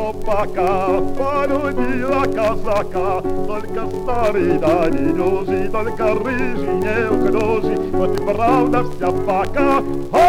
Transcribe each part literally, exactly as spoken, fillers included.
собака полюбила казака. Только старый да недюжий, только рыжий неуклюжий, вот и правда вся пока.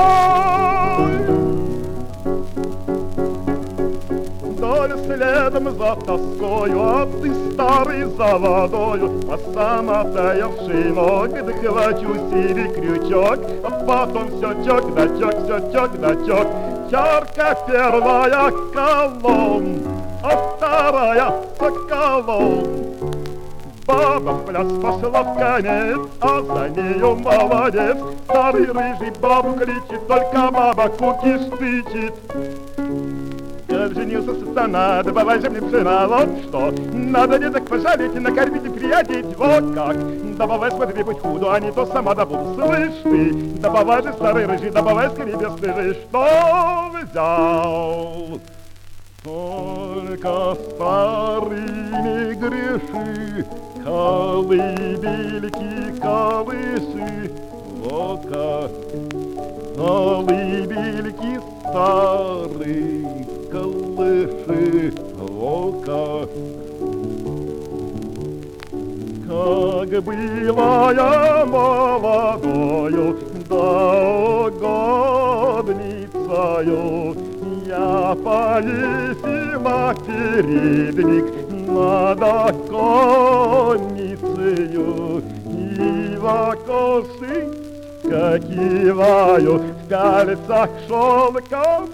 Доль следом за тоскою, а ты старый за водою, а сам отаявший ноги, да хвачу себе крючок, а потом все чок да чок, все чок да чок. Чарка первая колонн, а вторая соколон. Баба в пляс пошла в конец, а за нею молодец. Старый рыжий бабу кричит, только баба куки штычет. Как женился сатана, добавай же мне пшена, вот что. Надо деток пожалеть и накормить и приодеть, вот как. Добавай, смотри, будь худу, а не то сама добуду, слышь ты. Добавай же, старый рыжий, добавай скорее бесстыжий, что взял. Только старый не греши, колыбельки, колыши, вот как. Колыбельки старые, колыши, вот как. Как была я молодою, да угодницею, я повесила передник над оконницею и в окоши киваю, в пяльцах шелком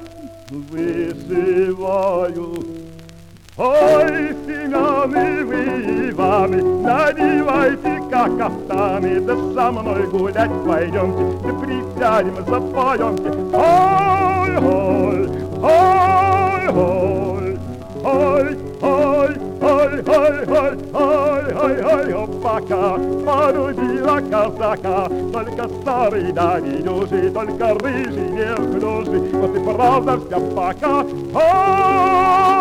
вышиваю. Ой, Семены вы, Иваны, надевайте-ка кафтаны, да со мной гулять пойдемте, да присядем, запоемте. Ой, ой, ой, ой, ой, ой, ой, ой, ой, ой, ой, ой, опака, полюбила казака, только старый да недюжий, только рыжий неуклюжий, вот и правда вся пока. Ой!